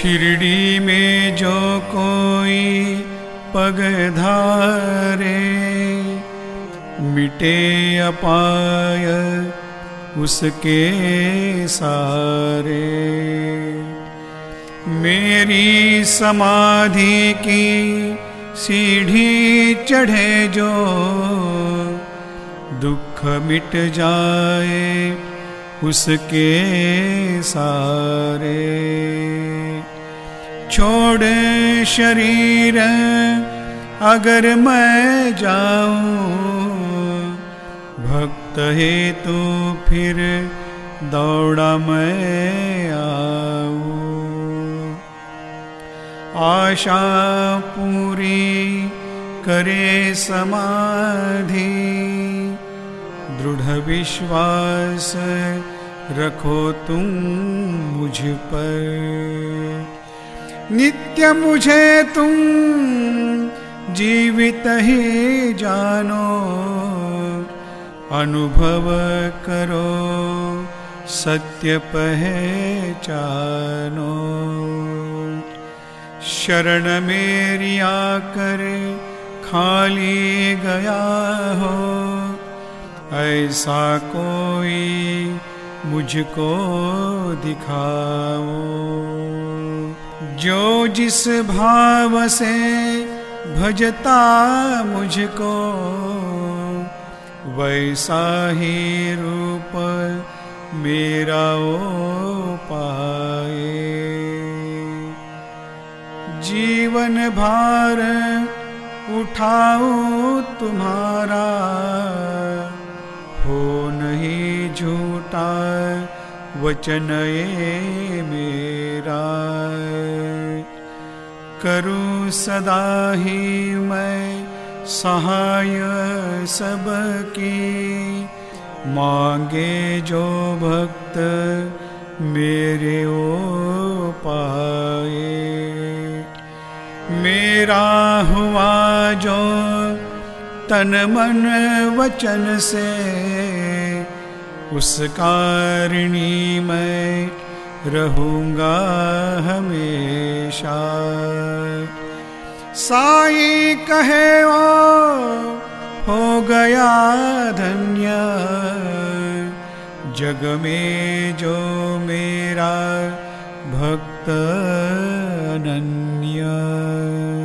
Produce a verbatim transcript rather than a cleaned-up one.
शिरडी में जो कोई पग धारे, मिटे अपाय उसके सारे। मेरी समाधि की सीढ़ी चढ़े जो, दुख मिट जाए उसके सारे। छोड़ शरीर अगर मैं जाऊं, भक्त है तो फिर दौड़ा मैं आऊं। आशा पूरी करे समाधि, दृढ़ विश्वास रखो तुम मुझ पर। नित्य मुझे तुम जीवित ही जानो, अनुभव करो सत्य पहचानो। शरण मेरी आकर खाली गया हो, ऐसा कोई मुझको दिखाओ। जो जिस भाव से भजता मुझको, वैसा ही रूप मेरा ओ पाए। जीवन भार उठाऊं तुम्हारा, हो नहीं झूठा वचन ये मेरा। करूं सदा ही मैं सहाय सबकी, मांगे जो भक्त मेरे ओ पाए। मेरा हुआ जो तन मन वचन से, उस कारणी मैं रहूंगा हमेशा। साईं कहे ओ हो गया धन्य, जग में जो मेरा भक्त अनन्य।